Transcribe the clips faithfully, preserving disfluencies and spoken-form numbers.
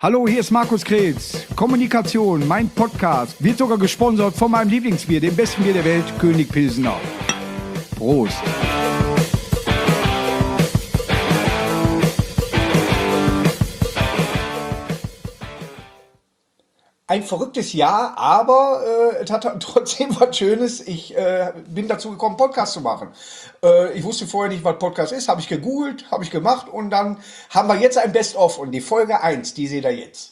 Hallo, hier ist Markus Kretz. Kommunikation, mein Podcast, wird sogar gesponsert von meinem Lieblingsbier, dem besten Bier der Welt, König Pilsener. Prost. Ein verrücktes Jahr, aber äh, es hat trotzdem was Schönes. Ich äh, bin dazu gekommen, Podcast zu machen. Äh, ich wusste vorher nicht, was Podcast ist. Habe ich gegoogelt, habe ich gemacht und dann haben wir jetzt ein Best-of und die Folge eins, die seht ihr jetzt.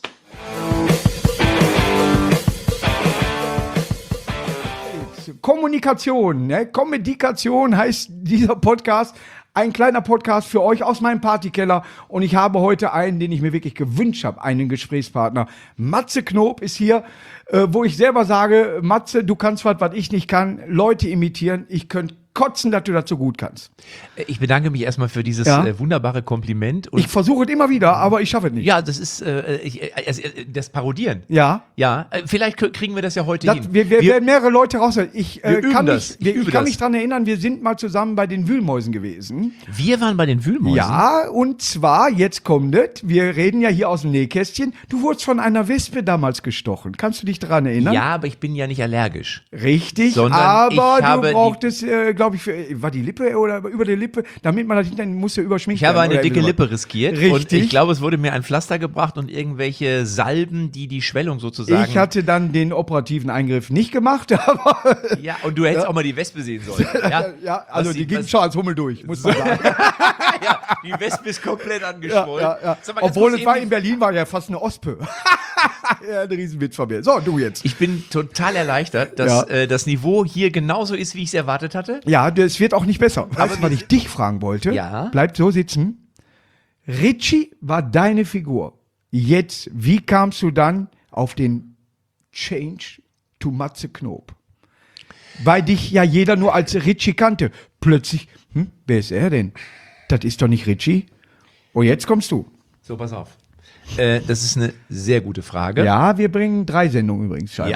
Kommunikation, ne? Kommunikation heißt dieser Podcast. Ein kleiner Podcast für euch aus meinem Partykeller und ich habe heute einen, den ich mir wirklich gewünscht habe, einen Gesprächspartner. Matze Knob ist hier, äh, wo ich selber sage, Matze, du kannst was, was ich nicht kann, Leute imitieren, ich könnte kotzen, dass du das so gut kannst. Ich bedanke mich erstmal für dieses ja. äh, wunderbare Kompliment. Und ich versuche es immer wieder, aber ich schaffe es nicht. Ja, das ist äh, ich, äh, das Parodieren. Ja. Ja, äh, vielleicht kriegen wir das ja heute das, hin. Wir, wir, wir werden mehrere Leute raushören. Ich, äh, kann, mich, ich, ich, ich kann das. mich dran erinnern, wir sind mal zusammen bei den Wühlmäusen gewesen. Wir waren bei den Wühlmäusen? Ja, und zwar, jetzt kommt es, wir reden ja hier aus dem Nähkästchen, du wurdest von einer Wespe damals gestochen. Kannst du dich daran erinnern? Ja, aber ich bin ja nicht allergisch. Richtig, Sondern aber ich habe du brauchtest, äh, glaube ich, für, war die Lippe oder über die Lippe, damit man das hinterher musste überschminken. Ich habe eine dicke Lippe riskiert. Richtig. Und ich glaube, es wurde mir ein Pflaster gebracht und irgendwelche Salben, die die Schwellung sozusagen... Ich hatte dann den operativen Eingriff nicht gemacht, aber... Ja, und du hättest ja. auch mal die Wespe sehen sollen. Ja, ja also was die ging schon als Hummel durch, muss man sagen. Ja, die Wespe ist komplett angeschwollen. Ja, ja, ja. Mal, obwohl es war in Berlin, war ja fast eine Ospe. Ja, ein Riesenwitz von mir. So, du jetzt. Ich bin total erleichtert, dass ja. äh, das Niveau hier genauso ist, wie ich es erwartet hatte. Ja, es wird auch nicht besser. Weißt du, was ich dich fragen wollte? Ja. Bleibt so sitzen. Richie war deine Figur. Jetzt, wie kamst du dann auf den Change to Matze Knob? Weil dich ja jeder nur als Richie kannte. Plötzlich, hm, wer ist er denn? Das ist doch nicht Richie. Und jetzt kommst du. So, pass auf. Äh, das ist eine sehr gute Frage. Ja, wir bringen drei Sendungen übrigens. Ja.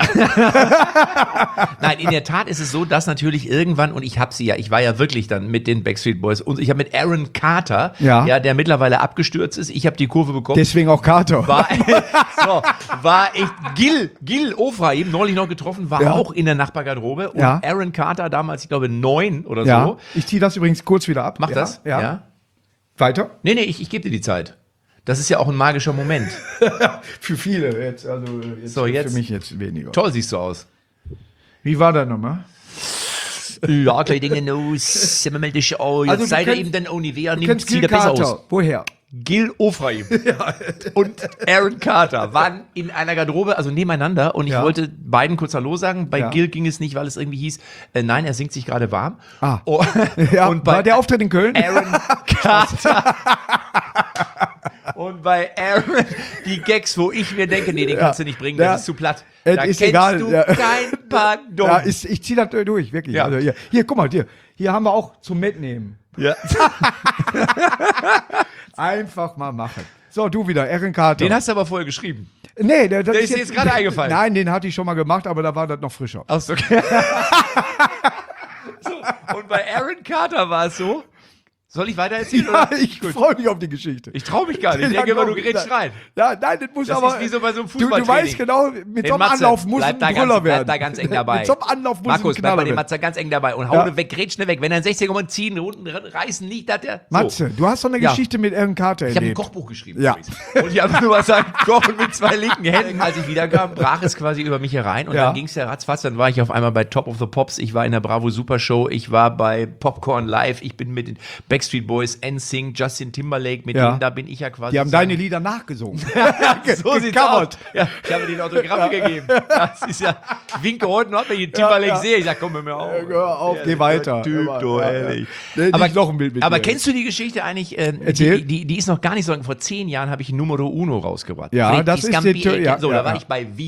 Nein, in der Tat ist es so, dass natürlich irgendwann, und ich habe sie ja, ich war ja wirklich dann mit den Backstreet Boys und ich habe mit Aaron Carter, ja. ja, der mittlerweile abgestürzt ist, ich habe die Kurve bekommen. Deswegen auch Carter. War, so, war ich, Gil, Gil Ofraim, neulich noch getroffen, war ja. auch in der Nachbargarderobe und ja. Aaron Carter damals, ich glaube, neun oder ja. so. Ich ziehe das übrigens kurz wieder ab. Mach ja. das? Ja. ja. Weiter? Nee, nee, ich, ich gebe dir die Zeit. Das ist ja auch ein magischer Moment. Für viele jetzt, also jetzt, so, jetzt, für mich jetzt weniger. Toll siehst du aus. Wie war das nochmal? Ja, gleich Dinge los, sind wir mal dich aus. Jetzt Also, seid ihr kennst, eben dann ohne Wer, nimmt nimmt sie besser Carter. aus. Woher? Gil Ofraim ja. und Aaron Carter waren in einer Garderobe, also nebeneinander und ich ja. wollte beiden kurz Hallo sagen. Bei ja. Gil ging es nicht, weil es irgendwie hieß, äh, nein, er singt sich gerade warm. Ah. Oh, ja, und bei war der Auftritt in Köln? Aaron Carter und bei Aaron die Gags, wo ich mir denke, nee, den kannst ja. du nicht bringen, ja. das ist zu platt. Da ist kennst egal. du ja. kein Pardon. Ja, ist, ich ziehe das durch, wirklich. Ja. Also hier, hier, guck mal, hier, hier haben wir auch zum Mitnehmen. Ja. Einfach mal machen. So, du wieder, Aaron Carter. Den hast du aber vorher geschrieben. Nee, der, der ist dir jetzt gerade eingefallen. Nein, den hatte ich schon mal gemacht, aber da war das noch frischer. Ach so, okay. So, und bei Aaron Carter war es so. Soll ich weiter erzählen? Ja, oder? ich freue mich auf die Geschichte. Ich traue mich gar nicht. Ich denke immer, du gerätst rein. Ja, nein, das muss das aber... ist wie so bei so einem du, du Fußballtraining. weißt genau, mit hey, so einem Matze, Anlauf muss ein da Brüller ganz, werden. Bleib da ganz eng dabei. Mit so einem Anlauf muss Markus, ein bleib Knaller bei dem werden. Matze ganz eng dabei und hau ja. weg, grätsch schnell weg. Wenn er einen sechziger Moment ziehen, unten reißen, nicht, dass der... So. Matze, du hast doch eine ja. Geschichte mit Aaron Carter Ich habe ein erlebt. Kochbuch geschrieben. Ja. Und ich habe nur was sagen, kochen mit zwei linken Händen. Als ich wiederkam, brach es quasi über mich herein und ja. dann ging es ja ratzfatz. Dann war ich auf einmal bei Top of the Pops, ich war in der Bravo Super Show, ich war bei Popcorn Live, ich bin mit den Backstreet Boys, N Sync, Justin Timberlake, mit ja. denen, da bin ich ja quasi... Die haben deine Lieder nachgesungen. So sieht's aus. Ja, ich habe denen Autogramme ja. gegeben. Das ist ja, ich winke heute noch, wenn ich Timberlake ja, ja. sehe, ich sag, komm hör mir auf. Hör auf, geh weiter. Typ, du, ehrlich. Nee, aber noch ein Bild mit aber dir. Kennst du die Geschichte eigentlich? Äh, Erzähl. Die, die, die ist noch gar nicht so lang. Vor zehn Jahren habe ich Numero Uno rausgebracht. Ja, Freddy das ist Scampi, die, ja, So, ja, da war ja. ich bei Viva.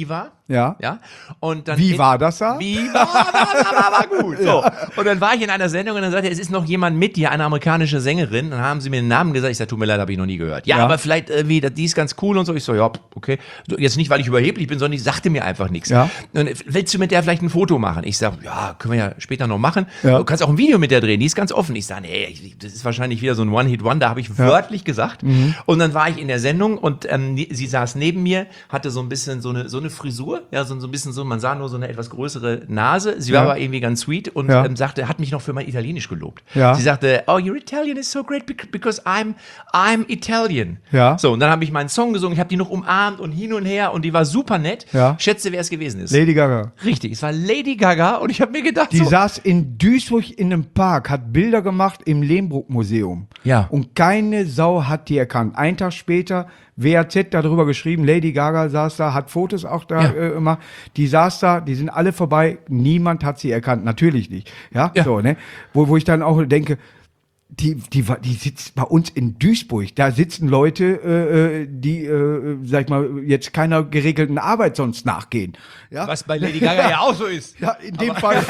Ja. Ja. Und dann Wie in, war das da? Wie war das? War, war gut. So. Und dann war ich in einer Sendung und dann sagte er, es ist noch jemand mit dir, eine amerikanische Sängerin. Dann haben sie mir den Namen gesagt. Ich sage, tut mir leid, habe ich noch nie gehört. Ja, Ja. aber vielleicht irgendwie, die ist ganz cool und so. Ich so, ja, okay. Jetzt nicht, weil ich überheblich bin, sondern die sagte mir einfach nichts. Ja. Und willst du mit der vielleicht ein Foto machen? Ich sage, ja, können wir ja später noch machen. Ja. Du kannst auch ein Video mit der drehen, die ist ganz offen. Ich sage, nee, ich, das ist wahrscheinlich wieder so ein One-Hit-Wonder, habe ich wörtlich gesagt. Mhm. Und dann war ich in der Sendung und ähm, sie saß neben mir, hatte so ein bisschen so eine, so eine Frisur, ja, so, so ein bisschen so, man sah nur so eine etwas größere Nase. Sie war Ja. aber irgendwie ganz sweet und Ja. ähm, sagte, hat mich noch für mein Italienisch gelobt. Ja. Sie sagte, oh, your Italian is so great bec- because I'm, I'm Italian. Ja. So, und dann habe ich meinen Song gesungen, ich habe die noch umarmt und hin und her und die war super nett. Ja. Schätze, wer es gewesen ist. Lady Gaga. Richtig, es war Lady Gaga und ich habe mir gedacht, Die so, saß in Duisburg in einem Park, hat Bilder gemacht im Lehmbruck-Museum. Ja. Und keine Sau hat die erkannt. Ein Tag später, W A Z darüber geschrieben, Lady Gaga saß da, hat Fotos auch da Ja. äh, immer. Die saß da, die sind alle vorbei, niemand hat sie erkannt. Natürlich nicht. Ja, Ja. so, ne? Wo, wo ich dann auch denke, die, die, war- die sitzt bei uns in Duisburg. Da sitzen Leute, äh, äh, die, äh, sag ich mal, jetzt keiner geregelten Arbeit sonst nachgehen. Ja, was bei Lady Gaga ja auch so ist. ja in dem Fall.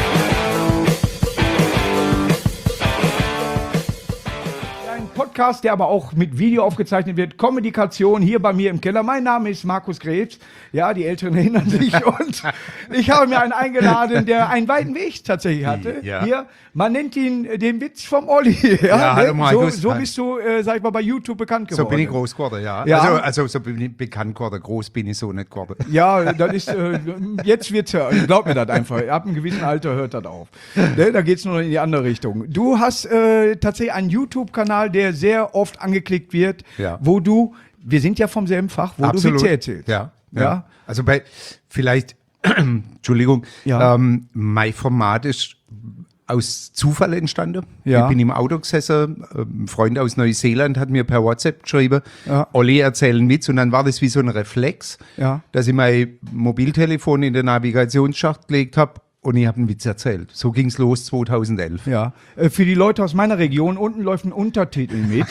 Ein Podcast, der aber auch mit Video aufgezeichnet wird. Kommunikation hier bei mir im Keller. Mein Name ist Markus Krebs. Ja, die Älteren erinnern sich. Und ich habe mir einen eingeladen, der einen weiten Weg tatsächlich hatte. Ja. Hier, man nennt ihn äh, den Witz vom Olli. Ja, Ja, hallo so, Markus. so bist du, äh, sag ich mal, bei YouTube bekannt geworden. So bin ich groß geworden, ja. Ja. Also, also so bin ich bekannt geworden. Groß bin ich so nicht geworden. Ja, das ist, äh, jetzt wird's ja, glaub mir das einfach. Ab einem gewissen Alter hört das auf. Ne, da geht's nur noch in die andere Richtung. Du hast äh, tatsächlich einen YouTube-Kanal, der sehr oft angeklickt wird, Ja. wo du, wir sind ja vom selben Fach, wo du Witze erzählst. Ja, ja. Ja? Also bei, vielleicht, Entschuldigung, Ja. ähm, mein Format ist aus Zufall entstanden. Ja. Ich bin im Auto gesessen, ein Freund aus Neuseeland hat mir per WhatsApp geschrieben, Ja. Olli, erzähl einen Witz, und dann war das wie so ein Reflex, Ja. dass ich mein Mobiltelefon in den Navigationsschacht gelegt habe und ich habe einen Witz erzählt. So ging's los zweitausendelf. Ja. Äh, für die Leute aus meiner Region, unten läuft ein Untertitel mit.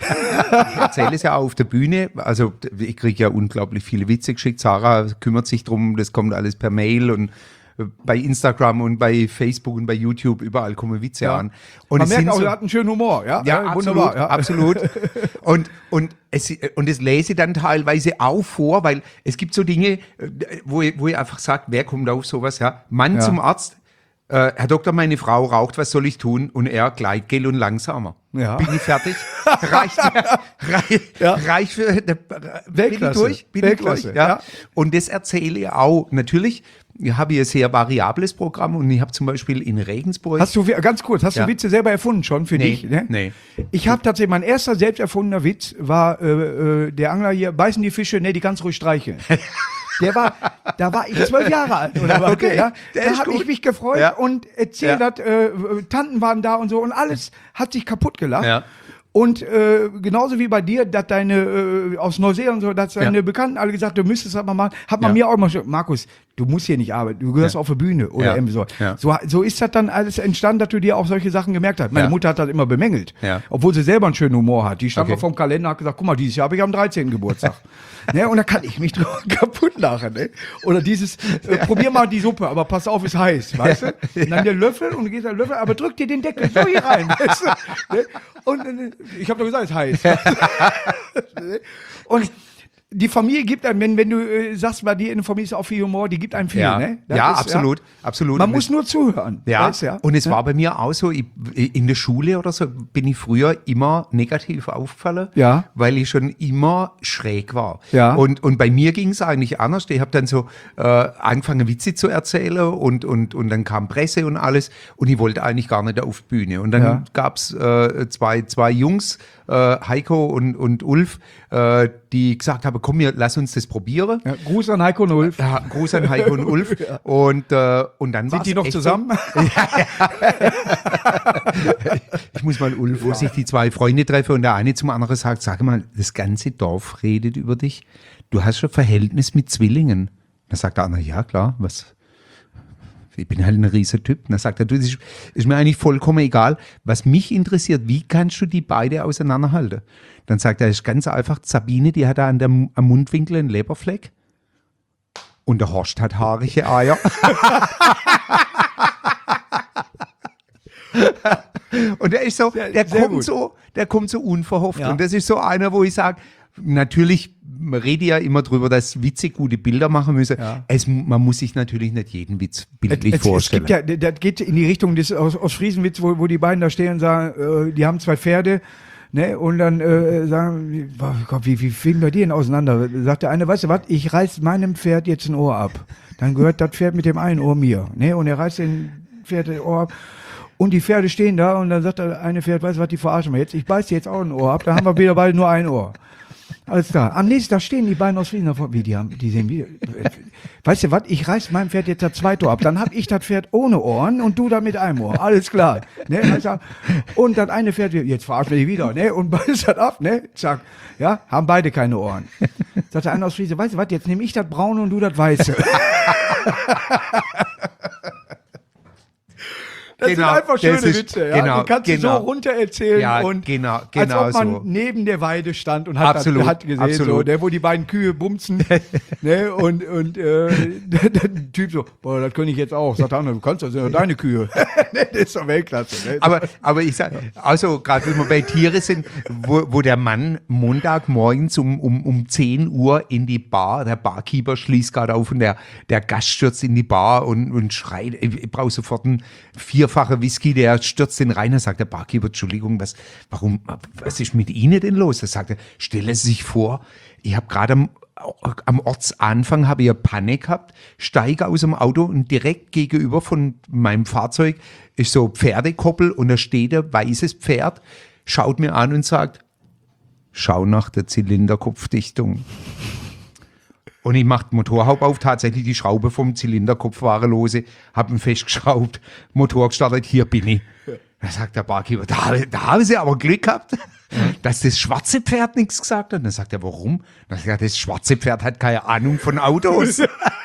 Ich erzähle es ja auch auf der Bühne. Also ich kriege ja unglaublich viele Witze geschickt. Sarah kümmert sich drum, das kommt alles per Mail und äh, bei Instagram und bei Facebook und bei YouTube, überall kommen Witze Ja. an. Und Man es merkt sind auch, so, er hat einen schönen Humor. Ja, ja, Äh, absolut, absolut. Und, und, es, und das lese ich dann teilweise auch vor, weil es gibt so Dinge, äh, wo ich, wo ich einfach sage, wer kommt auf sowas? Ja? Mann Ja. zum Arzt, äh, Herr Doktor, meine Frau raucht, was soll ich tun? Und er, Gleitgel und langsamer. Ja. Bin ich fertig? reicht, reicht, Ja. reicht für, da, bin ich Weltklasse. durch? Bin Weltklasse, ich durch? Ja. ja. Und das erzähle ich auch. Natürlich habe ich ein sehr variables Programm und ich habe zum Beispiel in Regensburg. Hast du, ganz kurz, hast Ja. du Witze selber erfunden schon für Nee, dich? Ne? nee. Ich habe tatsächlich, mein erster selbst erfundener Witz war, äh, äh, der Angler hier, beißen die Fische, ne, die kannst ruhig streicheln. Der war, da war ich zwölf Jahre alt oder was? Okay, Ja? der Da ist habe ich gut. mich gefreut Ja. und erzählt, Ja. dass äh, Tanten waren da und so und alles hat sich kaputt gelacht. Ja. Und äh, genauso wie bei dir, dass deine äh, aus Neuseeland und so, dass deine Ja. Bekannten alle gesagt, du müsstest das mal machen, hat man Ja. mir auch immer schon, Markus, du musst hier nicht arbeiten, du gehörst Ja. auf der Bühne oder Ja. irgendwie so. Ja. so. So ist das dann alles entstanden, dass du dir auch solche Sachen gemerkt hast. Meine Ja. Mutter hat das immer bemängelt, Ja. obwohl sie selber einen schönen Humor hat. Die stand Okay. mal vom Kalender und hat gesagt, guck mal, dieses Jahr habe ich am dreizehnten Geburtstag. Ne, und da kann ich mich drüber kaputt lachen. Ne? Oder dieses, äh, probier mal die Suppe, aber pass auf, ist heiß, weißt du? Und dann der Löffel und du gehst an den Löffel, aber drück dir den Deckel so hier rein. Weißt du? Ne? Und äh, ich habe doch gesagt, ist heiß. Ne? Und die Familie gibt einem, wenn, wenn du äh, sagst, bei dir in der Familie ist auch viel Humor, die gibt einem viel. Ja, Ne? Das ja ist, absolut, absolut. Man Und muss es- nur zuhören. Ja, weißt du, ja? und es war bei mir auch so, ich, in der Schule oder so bin ich früher immer negativ aufgefallen, Ja. weil ich schon immer schräg war. Ja. Und, und bei mir ging es eigentlich anders. Ich habe dann so äh, angefangen, Witze zu erzählen und, und, und dann kam Presse und alles und ich wollte eigentlich gar nicht auf die Bühne. Und dann Ja. gab's äh, zwei, zwei Jungs, äh, Heiko und, und Ulf, äh, die gesagt haben, komm, wir, lass uns das probieren. Ja, Gruß an Heiko und Ulf. Ja, Gruß an Heiko und Ulf. Und, äh, und dann Sind war's die noch echt zusammen? So, ich muss mal Ulf, wo sich die zwei Freunde treffen und der eine zum anderen sagt, sag mal, das ganze Dorf redet über dich. Du hast schon Verhältnis mit Zwillingen. Da sagt der andere, ja klar, was? Ich bin halt ein riesiger Typ. Dann sagt er, du, das ist, ist mir eigentlich vollkommen egal. Was mich interessiert, wie kannst du die beide auseinanderhalten? Dann sagt er, das ist ganz einfach, Sabine, die hat da an der, am Mundwinkel einen Leberfleck. Und der Horst hat haarige Eier. Und der ist so, Sehr- der sehr kommt gut. so, der kommt so unverhofft. Ja. Und das ist so einer, wo ich sage, natürlich, man redet ja immer drüber, dass Witze gute Bilder machen müssen. Ja. Es, man muss sich natürlich nicht jeden Witz bildlich Es, es vorstellen. gibt ja, das geht in die Richtung des aus, aus Friesenwitz, wo, wo die beiden da stehen und sagen, äh, die haben zwei Pferde, ne, und dann äh, sagen, wie- boah, Gott, wie, wie fliegen bei dir denn auseinander? Sagt der eine, weißt du was, ich reiß meinem Pferd jetzt ein Ohr ab. Dann gehört das Pferd mit dem einen Ohr mir, ne, und er reißt den Pferd das Ohr ab. Und die Pferde stehen da und dann sagt der eine Pferd, weißt du was, die verarschen wir jetzt, ich beiß dir jetzt auch ein Ohr ab, dann haben wir wieder beide nur ein Ohr. Alles klar. Am nächsten Tag stehen die beiden aus Frieden davor. Wie, die haben, die sehen wie, weißt du was, ich reiß meinem Pferd jetzt das zweite Ohr ab. Dann hab ich das Pferd ohne Ohren und du da mit einem Ohr. Alles klar. Ne, weißt du, und das eine Pferd, jetzt verarschen wir die wieder, ne, und beißt das ab, ne, zack. Ja, haben beide keine Ohren. Sagt der eine aus Frieden, weißt du was, jetzt nehme ich das braune und du das weiße. Das Genau, sind einfach das schöne ist- Witze, ja. genau, Die kannst genau. du so runter erzählen Ja, und genau, als genau ob man so. neben der Weide stand und hat, Absolut, das, hat gesehen, absolut. so, der, wo die beiden Kühe bumsen, ne, und, und äh, der, der Typ so, boah, das könnte ich jetzt auch. Sagt der andere, du kannst, das sind doch deine Kühe. Ne, das ist doch Weltklasse. Ne? Aber, aber ich sag, also gerade wenn wir bei Tiere sind, wo, wo der Mann Montagmorgens um, um, um zehn Uhr in die Bar, der Barkeeper schließt gerade auf und der, der Gast stürzt in die Bar und, und schreit, ich, ich brauche sofort einen vierfachen Whisky, der stürzt den rein, da sagt der Barkeeper, Entschuldigung, was, warum, was ist mit Ihnen denn los? Da sagt er, stellen Sie sich vor, ich habe gerade am, am Ortsanfang habe ich eine Panne gehabt, steige aus dem Auto und direkt gegenüber von meinem Fahrzeug ist so Pferdekoppel und da steht ein weißes Pferd, schaut mir an und sagt, schau nach der Zylinderkopfdichtung. Und ich mache die Motorhaube auf, tatsächlich die Schraube vom Zylinderkopf war lose, habe ihn festgeschraubt, Motor gestartet, hier bin ich. Da sagt der Barkeeper, da, da haben Sie aber Glück gehabt, dass das schwarze Pferd nichts gesagt hat. Dann sagt er, warum? Dann sagt er, das schwarze Pferd hat keine Ahnung von Autos.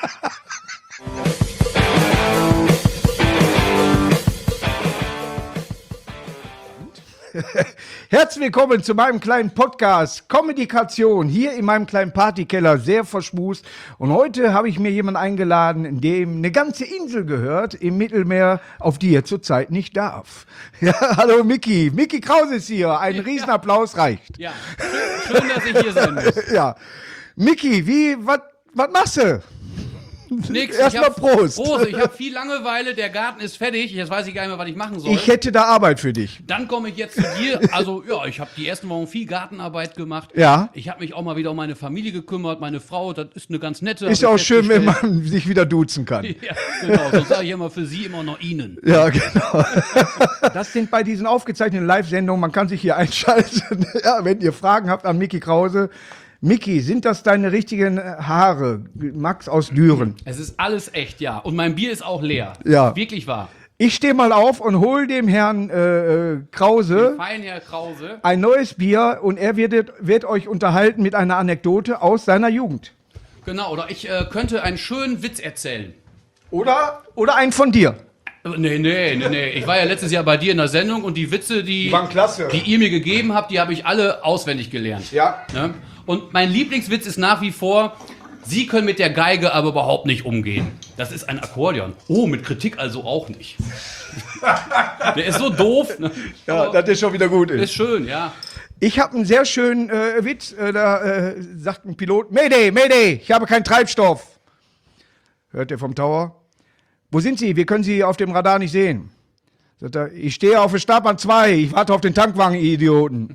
Herzlich willkommen zu meinem kleinen Podcast Kommunikation hier in meinem kleinen Partykeller, sehr verschmust. Und heute habe ich mir jemanden eingeladen, dem eine ganze Insel gehört im Mittelmeer, auf die er zurzeit nicht darf. Ja, hallo Micky, Micky Krause ist hier. Ein Riesenapplaus reicht. Ja, schön, schön, dass ich hier sein muss. Ja, Micky, wie, was machst du? Nix, Erstmal ich hab- Prost. Prost, ich habe viel Langeweile, der Garten ist fertig, jetzt weiß ich gar nicht mehr, was ich machen soll. Ich hätte da Arbeit für dich. Dann komme ich jetzt zu dir. Also ja, ich habe die ersten Wochen viel Gartenarbeit gemacht. Ja. Ich habe mich auch mal wieder um meine Familie gekümmert, meine Frau, das ist eine ganz nette. Ist hab auch ich schön, wenn festgestellt. man sich wieder duzen kann. Ja, genau, sonst sage ich immer für sie immer noch Ihnen. Ja, genau. Das sind bei diesen aufgezeichneten Live-Sendungen, man kann sich hier einschalten. Ja, wenn ihr Fragen habt an Micky Krause. Micky, sind das deine richtigen Haare? Max aus Düren. Es ist alles echt, ja. Und mein Bier ist auch leer. Ja. Wirklich wahr. Ich stehe mal auf und hol dem Herrn äh, äh, Krause Fein, Herr Krause. ein neues Bier und er wird, wird euch unterhalten mit einer Anekdote aus seiner Jugend. Genau, oder ich äh, könnte einen schönen Witz erzählen. Oder? Oder einen von dir. Nee, nee, nee, nee. Ich war ja letztes Jahr bei dir in der Sendung und die Witze, die, Die waren klasse. die ihr mir gegeben habt, die habe ich alle auswendig gelernt. Ja. Ne? Und mein Lieblingswitz ist nach wie vor, Sie können mit der Geige aber überhaupt nicht umgehen. Das ist ein Akkordeon. Oh, mit Kritik also auch nicht. Der ist so doof. Ne? Ja, Aber das ist schon wieder gut. ist schön, ja. Ich habe einen sehr schönen äh, Witz. Äh, da äh, sagt ein Pilot, Mayday, Mayday, ich habe keinen Treibstoff. Hört er vom Tower. Wo sind Sie? Wir können Sie auf dem Radar nicht sehen. Sagt er, ich stehe auf der Startbahn zwei, ich warte auf den Tankwagen, ihr Idioten.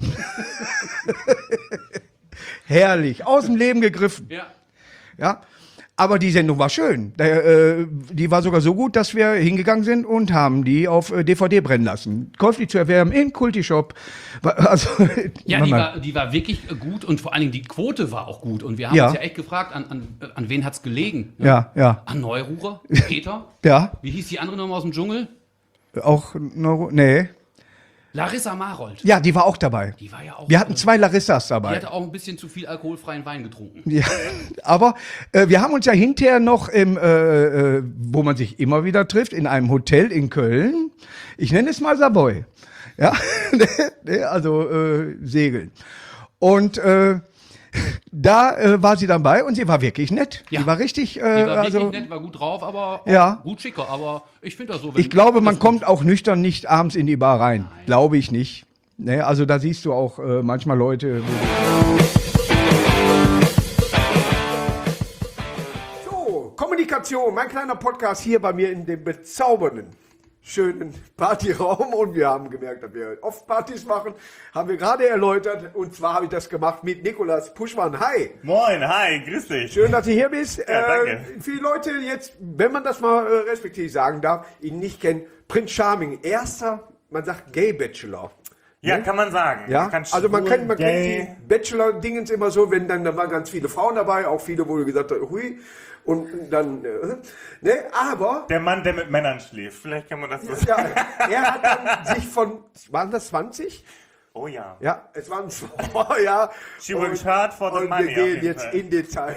Herrlich, aus dem Leben gegriffen. Ja. Ja. Aber die Sendung war schön. Der, äh, die war sogar so gut, dass wir hingegangen sind und haben die auf äh, D V D brennen lassen. Käuflich zu erwerben in Kultishop. Wa- Also, Ja, die Mama. war, die war wirklich gut und vor allen Dingen die Quote war auch gut. Und wir haben Ja. uns ja echt gefragt, an, an, an wen hat's gelegen? Ne? Ja, ja. An Neururer? Peter? Ja, Wie hieß die andere nochmal aus dem Dschungel? auch Neuro. Nee. Larissa Marold. Ja, die war auch dabei. Die war ja auch. Wir hatten zwei Larissas Die dabei. hatte auch ein bisschen zu viel alkoholfreien Wein getrunken. Ja, aber äh, wir haben uns ja hinterher noch im, äh, äh, wo man sich immer wieder trifft, in einem Hotel in Köln. Ich nenne es mal Savoy. Ja, ne, also äh, segeln. Und äh, da äh, war sie dann bei und sie war wirklich nett. Ja. Die war richtig, äh, Die war also, wirklich nett, war gut drauf, aber auch Ja. gut schicker. Aber ich finde das so. wenn- ich glaube, man das- kommt auch nüchtern nicht abends in die Bar rein. Glaube ich nicht. Ne, also da siehst du auch äh, manchmal Leute. So, Kommunikation, mein kleiner Podcast hier bei mir in dem bezaubernden, schönen Partyraum. Und wir haben gemerkt, dass wir oft Partys machen, haben wir gerade erläutert. Und zwar habe ich das gemacht mit Nikolas Puschmann. Hi, Moin, hi, grüß dich. schön, dass du hier bist. Ja, danke. Äh, viele Leute jetzt, wenn man das mal äh, respektiv sagen darf, ihn nicht kennen, Prinz Charming, erster, man sagt Gay Bachelor. Ja, kann man sagen. Ja, kann also man schwul, kennt, man gay. kennt die Bachelor-Dingens immer so, wenn dann, da waren ganz viele Frauen dabei, auch viele, wo du gesagt hast, hui, und dann, äh, ne, aber, Der Mann, der mit Männern schläft. Vielleicht kann man das so ja, sagen. er hat dann sich von, waren das zwanzig? Oh ja. Ja, es waren zwei, ja. She works hard for the und money, wir auf gehen jeden jetzt Fall. in Detail.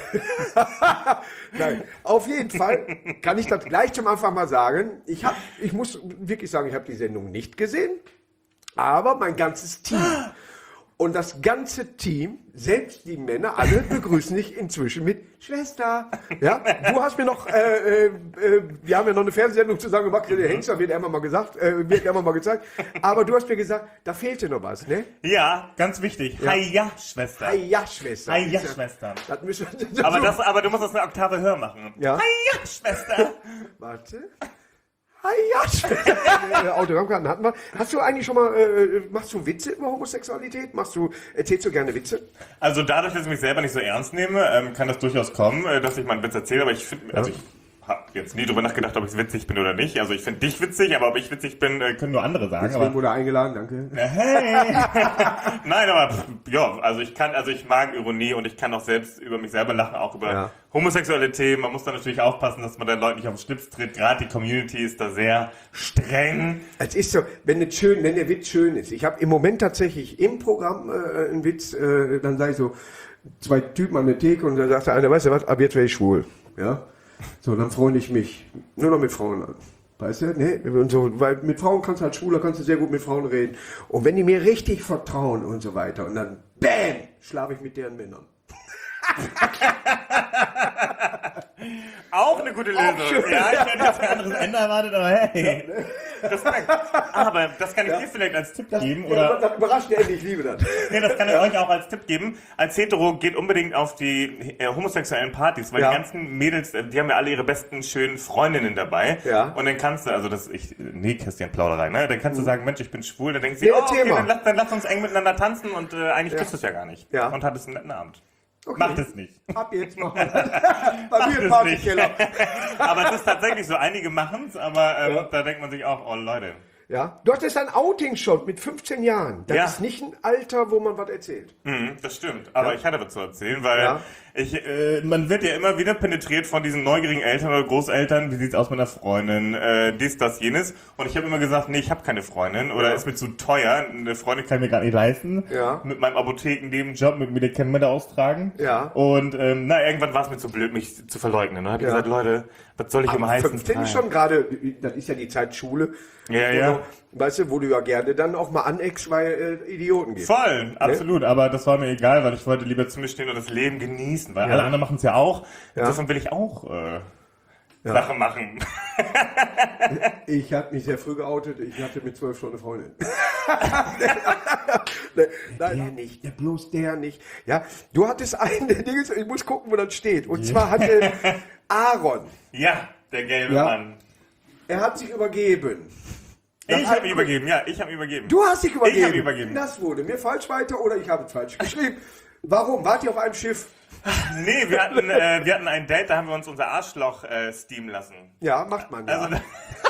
Nein, auf jeden Fall kann ich das gleich zum Anfang mal sagen. Ich hab, ich muss wirklich sagen, ich habe die Sendung nicht gesehen, aber mein ganzes Team. Und das ganze Team, selbst die Männer, alle begrüßen dich inzwischen mit Schwester. Ja, du hast mir noch, äh, äh, wir haben ja noch eine Fernsehsendung zusammen gemacht, der Hengster wird immer mal gesagt, äh, wird immer mal gezeigt. Aber du hast mir gesagt, da fehlte noch was, ne? Ja, ganz wichtig. Hi, ja, Schwester. Hi, ja, Schwester. Hi, ja, Schwester. Das müssen wir, Aber, das, aber du musst das eine Oktave höher machen. Ja. Hi, ja, Schwester. Warte. Hi, ja, Schwester. Äh, Autogrammkarten hatten wir. Hast du eigentlich schon mal, äh, machst du Witze über Homosexualität? Machst du, erzählst du gerne Witze? Also dadurch, dass ich mich selber nicht so ernst nehme, ähm, kann das durchaus kommen, äh, dass ich mal einen Witz erzähle. Aber ich finde, also ich habe jetzt nie drüber nachgedacht, ob ich witzig bin oder nicht. Also ich finde dich witzig, aber ob ich witzig bin, äh, können nur andere sagen. Deswegen Aber, wurde er eingeladen, danke. hey! Nein, aber pff, ja, also ich kann, also ich mag Ironie und ich kann auch selbst über mich selber lachen, auch über Ja. homosexuelle Themen. Man muss da natürlich aufpassen, dass man den Leuten nicht auf den Schlips tritt. Gerade die Community ist da sehr streng. Es ist so, wenn, es schön, wenn der Witz schön ist. Ich habe im Moment tatsächlich im Programm äh, einen Witz, äh, dann sage ich so, zwei Typen an der Theke und da sagt der eine, weißt du was, ab jetzt wäre ich schwul. Ja? So, dann freue ich mich nur noch mit Frauen an. Weißt du? Ne? Und so, weil mit Frauen kannst du als Schwuler kannst du sehr gut mit Frauen reden. Und wenn die mir richtig vertrauen und so weiter und dann BÄM, schlafe ich mit deren Männern. Auch eine gute Lösung. schön, Ja, ich hätte jetzt ein anderes Ende erwartet, aber hey. Respekt. Aber das kann ich dir vielleicht als Tipp geben. Ja, Oder, das überrascht mich endlich, ich liebe das. nee, das kann ich euch auch als Tipp geben. Als Hetero geht unbedingt auf die äh, homosexuellen Partys, weil Ja. die ganzen Mädels, äh, die haben ja alle ihre besten, schönen Freundinnen dabei. Ja. Und dann kannst du, also das, ich, nee, Christian Plauderei, ne? Dann kannst du sagen, Mensch, ich bin schwul. Dann denkst du, Nee, oh, erzähl okay, mal. dann lass, dann lass uns eng miteinander tanzen und äh, eigentlich Ja. kriegst du es ja gar nicht. Ja. Und hattest einen netten Abend. Okay. Macht es nicht. Ab jetzt mal. Bei mir im es Partykeller. Aber es ist tatsächlich so, einige machen es, aber ähm, Ja. da denkt man sich auch, oh Leute. Ja. Du hattest ein Outing schon mit fünfzehn Jahren. Das Ja. ist nicht ein Alter, wo man was erzählt. Mhm, das stimmt. Aber Ja. ich hatte was zu erzählen, weil Ja. ich, äh, man wird ja immer wieder penetriert von diesen neugierigen Eltern oder Großeltern. Wie sieht's aus mit einer Freundin? Äh, dies, das, jenes. Und ich habe immer gesagt, nee, ich habe keine Freundin oder Ja. ist mir zu teuer. Eine Freundin kann ich mir gar nicht leisten. Ja. Mit meinem Apothekennebenjob, mit Medikamente austragen. Ja. Und ähm, na, irgendwann war es mir zu blöd, mich zu verleugnen. Dann habe ich Ja. gesagt, Leute, was soll ich im Aber heißen fünfzehn ist Brei? schon gerade, das ist ja die Zeit Schule. Ja, wo ja. Du, weißt du, wo du ja gerne dann auch mal aneckst, weil äh, Idioten gibt. Voll, absolut, aber das war mir egal, weil ich wollte lieber zu mir stehen und das Leben genießen, weil Ja. alle anderen machen es ja auch. Ja. Deswegen will ich auch äh, Ja. Sachen machen. Ich habe mich sehr früh geoutet, ich hatte mit zwölf schon eine Freundin. Nein, nein, der nicht, der bloß der nicht. Ja, du hattest einen, der Ding ist, ich muss gucken, wo das steht. Und zwar hatte Aaron, Ja, der gelbe Ja. Mann. er hat sich übergeben. Ich habe mich übergeben, ja, ich habe mich übergeben. Du hast dich übergeben. Ich habe übergeben. Das wurde mir falsch weiter oder ich habe es falsch geschrieben. Warum? Wart ihr auf einem Schiff? Nee, wir hatten, äh, wir hatten ein Date, da haben wir uns unser Arschloch äh, steamen lassen. Ja, macht man ja. Also,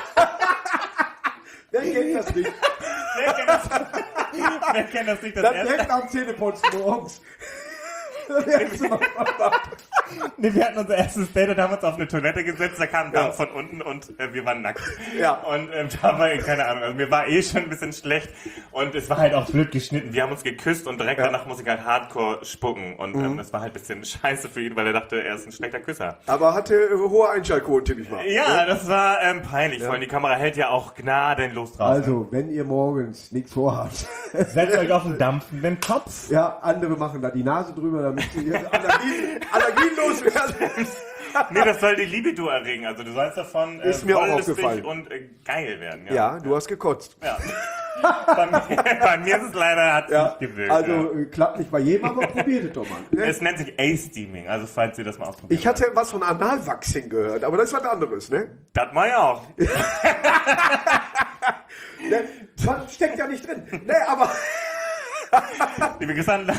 Wer kennt das nicht? wer kennt das, wer kennt das nicht? Das Dann erste, direkt am Zähneputzen morgens. Das erste Mal. Nee, wir hatten unser erstes Date und haben uns auf eine Toilette gesetzt, da kam ein Ja. Dampf von unten und äh, wir waren nackt. Ja. Und ähm, da war, keine Ahnung, also mir war eh schon ein bisschen schlecht und es war halt auch blöd geschnitten. Wir haben uns geküsst und direkt Ja. danach muss ich halt hardcore spucken. Und ähm, das war halt ein bisschen scheiße für ihn, weil er dachte, er ist ein schlechter Küsser. Aber hatte äh, hohe Einschaltquoten, tippe ich mal. Ja, das war ähm, peinlich, vor allem die Kamera hält ja auch gnadenlos drauf. Also, wenn ihr morgens nichts vorhabt, setzt euch auf den dampfenden Kopf. ja, andere machen da die Nase drüber, damit sie ihre Allergien, Allergien loswerden. Nee, das soll die Libido erregen. Also du sollst davon äh, Ist mir auch wollüstig aufgefallen. und äh, geil werden. Ja, Ja, du hast gekotzt. ja. bei, mir, bei mir ist es leider, hat es Ja, nicht gewirkt. also ja. äh, klappt nicht bei jedem, aber probiert es doch mal. Ne? Es nennt sich A-Steaming, also falls ihr das mal ausprobiert. Ich hatte was von Analwachsing gehört, aber das ist was anderes, ne? Das mach ich auch. ne? Das steckt ja nicht drin. Ne, aber Liebe Grüße an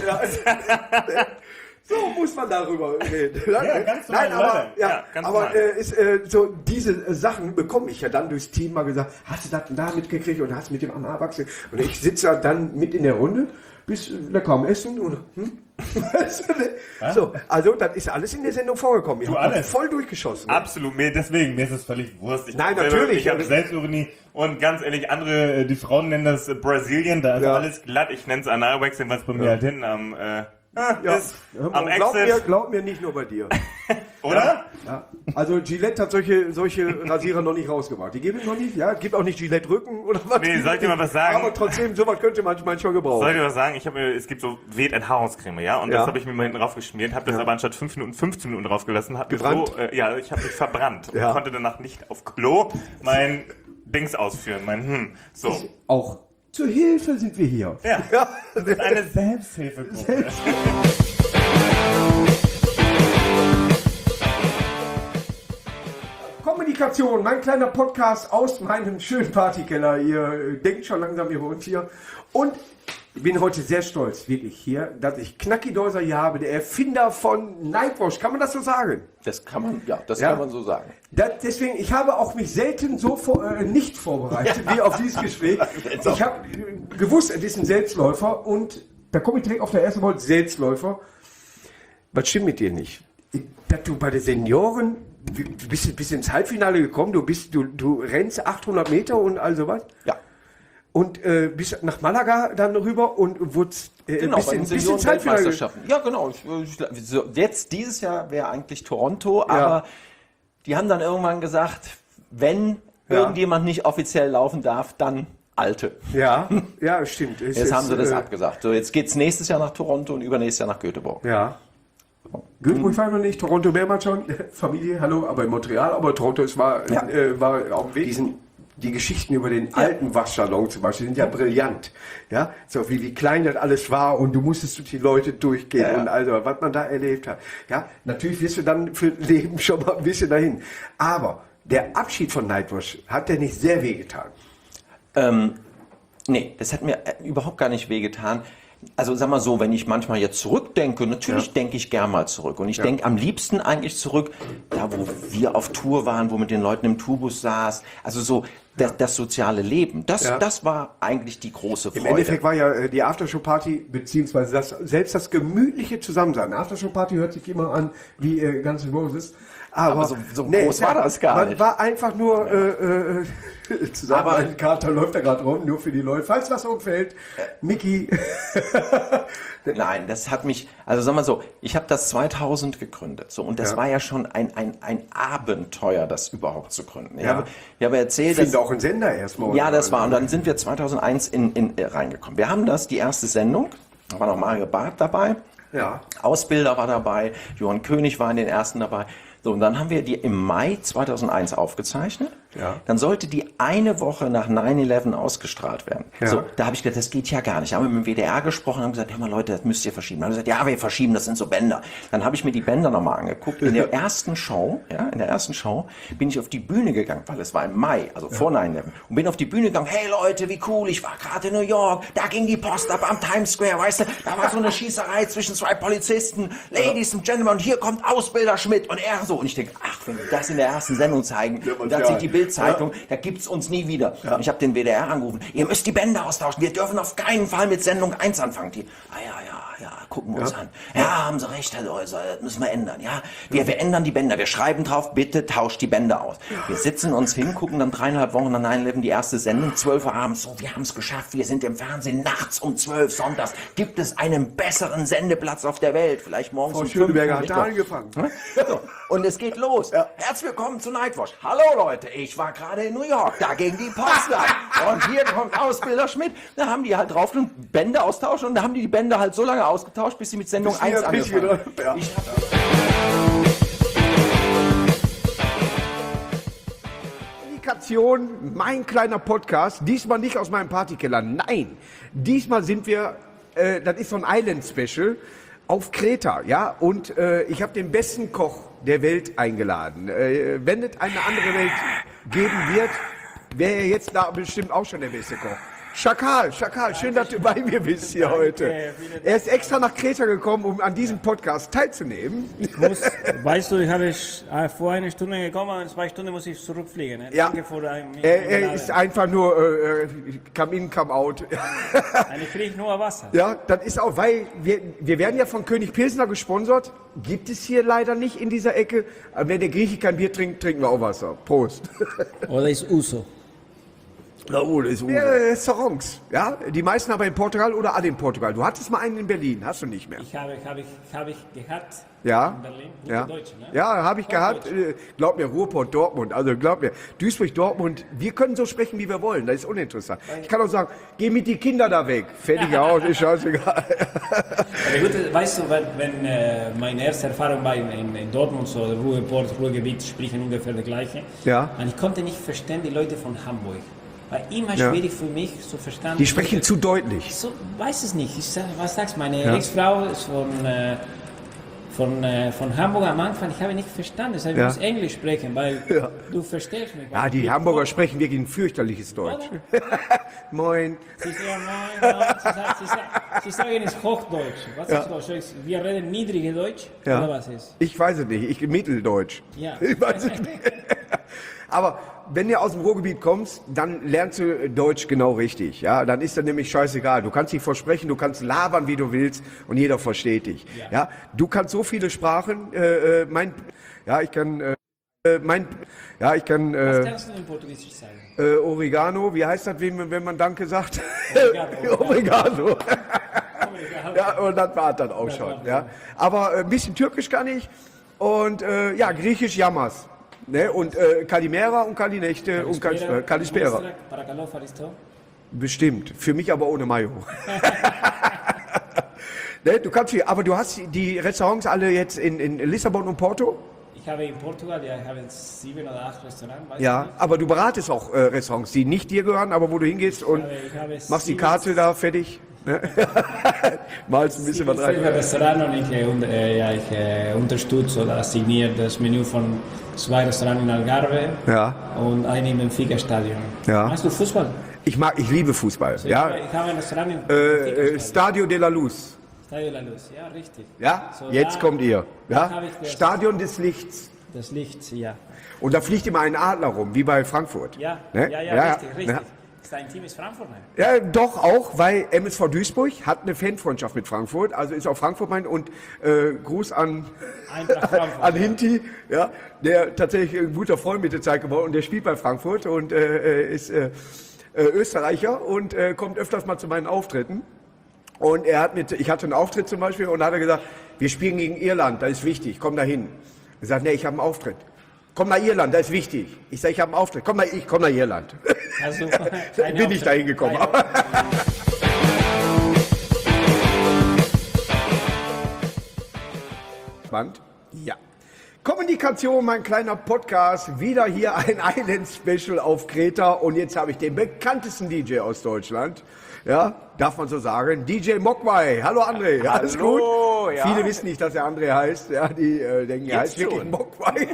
so muss man darüber reden. Ja, ganz normal, Nein, aber, Leute. ja, Ja, ganz aber normal. äh, ist, äh, so diese äh, Sachen bekomme ich ja dann durchs Team mal gesagt, hast du das denn da mitgekriegt und hast mit dem Analwachsing? Und ich sitze dann mit in der Runde, bis lecker am Essen und hm? So, also das ist alles in der Sendung vorgekommen. Ich Du, hab alles. voll durchgeschossen. Ne? Absolut, mir, deswegen, mir ist es völlig wurscht. Ich Nein, hab selber- natürlich. Ich habe Selbsturanie und ganz ehrlich, andere, äh, die Frauen nennen das äh, Brasilien, da ist Ja. alles glatt. Ich nenne es Analwachsing, was bei mir halt hinten am, äh, ah, Ja. ist, am glaub, mir, Exit, glaub mir, nicht nur bei dir. oder? Ja. Also Gillette hat solche, solche Rasierer noch nicht rausgebracht. Die geben es noch nicht, ja? Gibt auch nicht Gillette Rücken oder was? Nee, soll ich dir mal was sagen? Aber trotzdem, sowas könnte man manchmal gebrauchen. Soll ich dir was sagen? Ich habe mir, es gibt so Weht-Enthaarungscreme, ja, und Ja. das habe ich mir mal hinten drauf geschmiert, habe das Ja. aber anstatt fünf Minuten fünfzehn Minuten drauf gelassen, habe mir Gebrannt? so, äh, ja, ich habe mich verbrannt und Ja. konnte danach nicht auf Klo mein Dings ausführen, mein hm, so. Auch zur Hilfe sind wir hier. Ja, Ja. das ist eine Selbsthilfegruppe. Kommunikation, mein kleiner Podcast aus meinem schönen Partykeller. Ihr äh, denkt schon langsam über uns hier. Und ich bin heute sehr stolz, wirklich hier, dass ich Knacki Deuser hier habe, der Erfinder von Nightwash. Kann man das so sagen? Das kann man, ja, das Ja. kann man so sagen. Das, deswegen, ich habe auch mich selten so vor, äh, nicht vorbereitet wie auf dieses Gespräch. Ich habe äh, gewusst, es ist ein Selbstläufer und da komme ich direkt auf der ersten Wort, Selbstläufer. Was stimmt mit dir nicht? Dass du bei den Senioren, du bist, bist ins Halbfinale gekommen, du bist, du, du rennst achthundert Meter und all sowas. Ja. Und äh, bist nach Malaga dann rüber und wurdest äh, Genau, bist, bei in, den bist ins Halbfinale ge- Senioren-Weltmeisterschaften. Ja, genau. Ich, ich, so, jetzt, dieses Jahr wäre eigentlich Toronto, Ja. aber die haben dann irgendwann gesagt, wenn Ja. irgendjemand nicht offiziell laufen darf, dann Alte. Ja, ja, stimmt. Es Jetzt ist, haben sie das äh, abgesagt. So, jetzt geht's nächstes Jahr nach Toronto und übernächstes Jahr nach Göteborg. Ja. Göteborg war noch nicht, Toronto mehrmals schon, Familie, hallo, aber in Montreal, aber Toronto ist, war, Ja. äh, war auf dem Weg. Diesen, die Geschichten über den alten Waschsalon zum Beispiel sind ja brillant. Ja, so wie, wie klein das alles war und du musstest durch die Leute durchgehen Ja, ja. und also, was man da erlebt hat. Ja, natürlich wirst du dann für Leben schon mal ein bisschen dahin. Aber der Abschied von Nightwash hat der nicht sehr wehgetan. Ähm, nee, das hat mir äh, überhaupt gar nicht wehgetan. Also sag mal so, wenn ich manchmal jetzt zurückdenke, natürlich Ja. denke ich gern mal zurück. Und ich Ja. denke am liebsten eigentlich zurück, da wo wir auf Tour waren, wo mit den Leuten im Tourbus saß. Also so das, das soziale Leben. Das, Ja. das war eigentlich die große Freude. Im Endeffekt war ja äh, die Aftershow-Party, beziehungsweise das, selbst das gemütliche Zusammensein. Aftershow-Party hört sich immer an wie äh, Guns N' Roses. Aber, Aber so- so groß war das gar man nicht. war einfach nur äh, äh, zusammen. Aber- Ein Kater läuft da gerade rum, nur für die Leute. Falls was umfällt, Mickey. Nein, das hat mich, also sag mal so, ich habe das zweitausend gegründet, so, und das Ja. war ja schon ein, ein, ein Abenteuer, das überhaupt zu gründen. Ich Ja. habe, ich habe erzählt, Ich finde auch ein Sender erstmal. ja, das war, und dann sind wir zweitausendeins in, in, äh, reingekommen. Wir haben das, die erste Sendung, da war noch Mario Barth dabei, Ja. Ausbilder war dabei, Johann König war in den ersten dabei. So, und dann haben wir die im Mai zweitausendeins aufgezeichnet. Ja. Dann sollte die eine Woche nach neun elf ausgestrahlt werden. Ja. So, da habe ich gedacht, das geht ja gar nicht. Da haben wir mit dem W D R gesprochen, haben gesagt, hör mal Leute, das müsst ihr verschieben. Dann haben wir gesagt, ja, wir verschieben, das sind so Bänder. Dann habe ich mir die Bänder nochmal angeguckt. In der ersten Show, ja, in der ersten Show bin ich auf die Bühne gegangen, weil es war im Mai, also vor neun elf. Und bin auf die Bühne gegangen, hey Leute, wie cool, ich war gerade in New York, da ging die Post ab am Times Square, weißt du, da war so eine Schießerei zwischen zwei Polizisten, Ladies and Gentlemen, und hier kommt Ausbilder Schmidt und er so. Und ich denke, ach, wenn wir das in der ersten Sendung zeigen, und da ja. sieht die Bild-Zeitung, da gibt's uns nie wieder. Und ich habe den W D R angerufen, ihr müsst die Bänder austauschen, wir dürfen auf keinen Fall mit Sendung eins anfangen. Die, ah ja, ja, ja, gucken wir uns an. Ja, haben Sie recht, Herr Deuser, das müssen wir ändern. Ja, wir, wir ändern die Bänder. Wir schreiben drauf, bitte tauscht die Bänder aus. Wir sitzen uns hin, gucken dann dreieinhalb Wochen nach nine eleven die erste Sendung, zwölf Uhr abends. So, wir haben es geschafft. Wir sind im Fernsehen nachts um zwölf sonntags. Gibt es einen besseren Sendeplatz auf der Welt? Vielleicht morgens Frau um Schöneberger hat fünf. da angefangen. So, und es geht los. Herzlich willkommen zu Nightwatch. Hallo Leute, ich war gerade in New York, da gegen die Potsdam. Und hier kommt Ausbilder Schmidt. Da haben die halt drauf und Bänder austauschen und da haben die die Bänder halt so lange ausgetauscht, bis sie mit Sendung eins angefangen haben. Ja. Ich hab Kommunikation, mein kleiner Podcast, diesmal nicht aus meinem Partykeller, nein, diesmal sind wir, äh, das ist so ein Island-Special auf Kreta, ja, und äh, ich habe den besten Koch der Welt eingeladen. Äh, wenn es eine andere Welt geben wird, wäre er jetzt da bestimmt auch schon der beste Koch. Schakal, Schakal, schön, dass du bei mir bist hier heute. Er ist extra nach Kreta gekommen, um an diesem Podcast teilzunehmen. Ich muss, weißt du, ich habe äh, vor einer Stunde gekommen, in zwei Stunden muss ich zurückfliegen. Ne? Ja, Danke für dein, er, er ist einfach nur äh, come in, come out. Ich kriege nur Wasser. Ja, das ist auch, weil wir, wir werden ja von König Pilsner gesponsert. Gibt es hier leider nicht in dieser Ecke. Aber wenn der Grieche kein Bier trinkt, trinken wir auch Wasser. Prost. Oder ist Uso? Na, oh, das ist ja, Restaurants, ja. Die meisten aber in Portugal oder alle in Portugal. Du hattest mal einen in Berlin, hast du nicht mehr. Ich habe, habe ich, habe ich gehabt Ja, in Berlin. Gute ja, Deutsche, ne? ja, habe ich gehabt. Deutsche. Äh, Glaub mir, Ruhrpott, Dortmund. Also glaub mir, Duisburg, Dortmund. Wir können so sprechen, wie wir wollen. Das ist uninteressant. Ich kann auch sagen, geh mit die Kinder da weg. Fertig aus, ist scheißegal. Aber gut, weißt du, wenn, wenn äh, meine erste Erfahrung war in, in, in Dortmund, so Ruhrport, Ruhrgebiet, sprechen ungefähr das Gleiche. Ja. Und ich konnte nicht verstehen die Leute von Hamburg. War immer Ja. schwierig für mich zu verstehen. Die sprechen zu deutlich. So, weiß es nicht. Ich sag, was sagst du? Meine Ja. Ex-Frau ist von, äh, von, äh, von Hamburg am Anfang. Ich habe nicht verstanden. Deshalb Ja. muss ich Englisch sprechen, weil Ja. du verstehst mich. Ja, die Hamburger sprechen wirklich ein fürchterliches Deutsch. Moin. Sie sagen, nein, nein, sie, sagen, sie, sagen, sie sagen es Hochdeutsch. Was Ja. ist Deutsch? Wir reden niedrige Deutsch? Ja. Oder was ist? Ich weiß es nicht, ich Mitteldeutsch. Ja. Ich weiß es nicht. Aber wenn du aus dem Ruhrgebiet kommst, dann lernst du Deutsch genau richtig. Ja, dann ist das nämlich scheißegal. Du kannst dich versprechen, du kannst labern, wie du willst, und jeder versteht dich. Ja, Ja. du kannst so viele Sprachen. Äh, äh, mein, ja, ich kann, äh, äh, mein, ja, ich kann. Was Äh, kannst du in Portugiesisch sagen? äh, Oregano. Wie heißt das, wenn, wenn man Danke sagt? Obrigado. Oregano. Ja. Ja, und das war dann auch schon. Ja. Aber äh, ein bisschen Türkisch kann ich und äh, ja, Griechisch Yamas. Ne? Und äh, Kalimera und Kalinächte und Kal äh, Kalispera. Παρακαλώ, ευχαριστώ. Bestimmt. Für mich aber ohne Mayo. Ne? Du kannst viel, aber du hast die Restaurants alle jetzt in, in Lissabon und Porto? Ich habe in Portugal, ja, ich habe sieben oder acht Restaurants. Weiß Ja, ich nicht. aber du beratest auch äh, Restaurants, die nicht dir gehören, aber wo du hingehst und habe- ich habe machst die sieben- Karte da fertig. Ne? Malst ein bisschen was Ich bin rein. Restaurant und ich, äh, und, äh, ja, ich äh, unterstütze oder signiere das Menü von zwei Restaurants in Algarve Ja. und einem im Benfica-Stadion. Ja. Machst du Fußball? Ich mag, ich liebe Fußball. Ich, Ja. habe, ich habe ein Restaurant im Äh, äh, Benfica-Stadion. Stadio de la Luz. Stadio La Luz, ja, richtig. Ja, So, jetzt da- kommt ihr. da Ja? habe ich das- Stadion des Lichts. Das Licht, ja. Und da fliegt immer ein Adler rum, wie bei Frankfurt. Ja, Ne? ja, ja, richtig, richtig. Ja. Dein Team ist Frankfurt, ne? Ja, doch auch, weil M S V Duisburg hat eine Fanfreundschaft mit Frankfurt, also ist auch Frankfurt mein und äh, Gruß an, Eintracht Frankfurt. an Hinti, ja, der tatsächlich ein guter Freund mit der Zeit geworden und der spielt bei Frankfurt und äh, ist äh, äh, Österreicher und äh, kommt öfters mal zu meinen Auftritten. Und er hat mit, ich hatte einen Auftritt zum Beispiel und da hat er gesagt, wir spielen gegen Irland, das ist wichtig, komm da hin. Er sagt, nee, ich habe einen Auftritt. Komm nach Irland, das ist wichtig. Ich sage, ich habe einen Auftritt. Komm mal, ich komm nach Irland. Also, Bin ich da hingekommen. Spannend? Ja. Kommunikation, mein kleiner Podcast. Wieder hier ein Island-Special auf Kreta. Und jetzt habe ich den bekanntesten D J aus Deutschland. Ja, darf man so sagen. D J Mogwai. Hallo André. Ja, alles gut? Hallo, ja. Viele wissen nicht, dass er André heißt. Ja, die äh, denken, er heißt Jetzt wirklich schon. Mogwai.